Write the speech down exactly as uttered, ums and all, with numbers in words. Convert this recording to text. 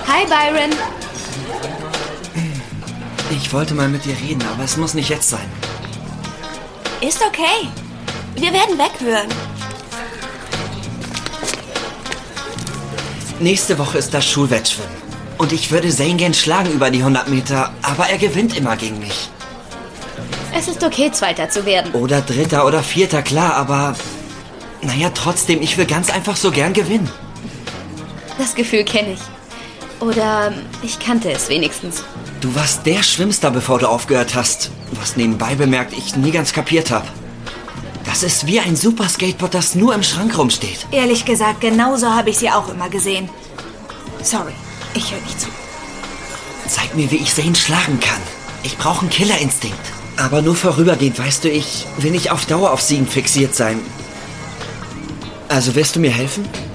Hi, Byron. Ich wollte mal mit dir reden, aber es muss nicht jetzt sein. Ist okay. Wir werden weghören. Nächste Woche ist das Schulwettschwimmen. Und ich würde Zane gern schlagen über die hundert Meter, aber er gewinnt immer gegen mich. Es ist okay, Zweiter zu werden. Oder Dritter oder Vierter, klar, aber... Naja, trotzdem, ich will ganz einfach so gern gewinnen. Das Gefühl kenne ich. Oder ich kannte es wenigstens. Du warst der Schwimmstar, bevor du aufgehört hast. Was nebenbei bemerkt ich nie ganz kapiert habe. Das ist wie ein Super-Skateboard, das nur im Schrank rumsteht. Ehrlich gesagt, genauso habe ich sie auch immer gesehen. Sorry, ich höre nicht zu. Zeig mir, wie ich Zane schlagen kann. Ich brauche einen Killerinstinkt. Aber nur vorübergehend, weißt du, ich will nicht auf Dauer auf Siegen fixiert sein. Also willst du mir helfen?